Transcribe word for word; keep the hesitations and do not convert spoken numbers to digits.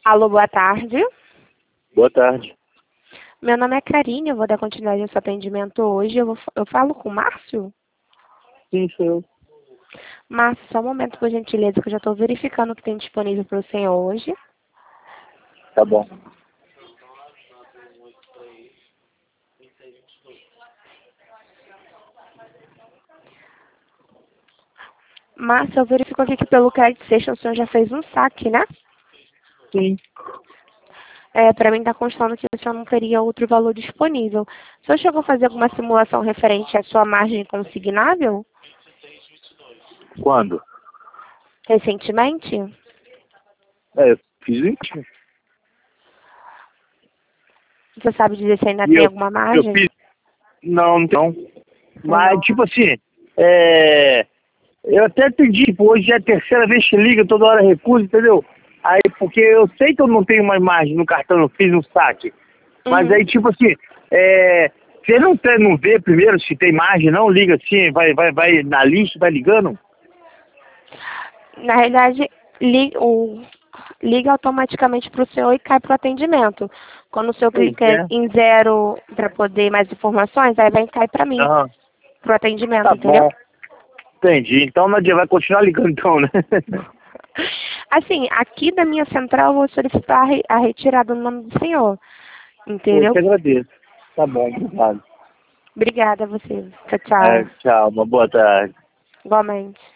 Alô, boa tarde. Boa tarde. Meu nome é Karine, eu vou dar continuidade ao seu atendimento hoje. Eu, vou, eu falo com o Márcio? Sim, sou eu. Márcio, só um momento, por gentileza, que eu já estou verificando o que tem disponível para o senhor hoje. Tá bom. Márcio, eu verifico aqui que pelo Credit Station o senhor já fez um saque, né? Sim. É, para mim está constando que o senhor não teria outro valor disponível. O senhor chegou a fazer alguma simulação referente à sua margem consignável Quando? recentemente? É, eu fiz isso. Você sabe dizer se ainda E tem eu, alguma eu margem? fiz. Não, não. Mas, Não. tipo assim, é. Eu até entendi, tipo, hoje é a terceira vez que liga, toda hora recusa, entendeu? Aí, porque eu sei que eu não tenho mais margem no cartão, eu fiz um saque. Mas Uhum. aí, tipo assim, é. Você não, tem, não vê primeiro se tem margem, não? Liga assim, vai, vai, vai na lista, vai ligando? Na realidade, li- o- liga automaticamente para o senhor e cai para o atendimento. Quando o senhor Pois clica é. em zero para poder mais informações, aí vai cair para mim, Aham. para o atendimento, Tá entendeu? bom. Entendi. Então não adianta, vai continuar ligando então, né? Assim, aqui da minha central eu vou solicitar a re- a retirada no nome do senhor, Eu entendeu? te agradeço. Tá bom, obrigado. Obrigada a você. Tchau, É, tchau. tchau, uma boa tarde. Igualmente.